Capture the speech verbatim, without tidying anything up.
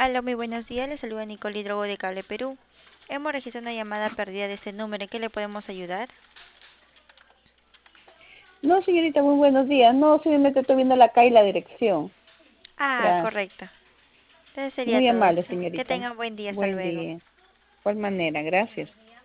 Hola, muy buenos días. Les saluda Nicole Hidrogo de Cable Perú. Hemos registrado una llamada perdida de este número. ¿En qué le podemos ayudar? No, señorita, muy buenos días. No, simplemente estoy viendo la calle y la dirección. Ah, Gracias. correcto. Entonces sería Muy todo. amable, Que señorita. tengan buen día. Hasta Buen luego. día. De igual manera, gracias.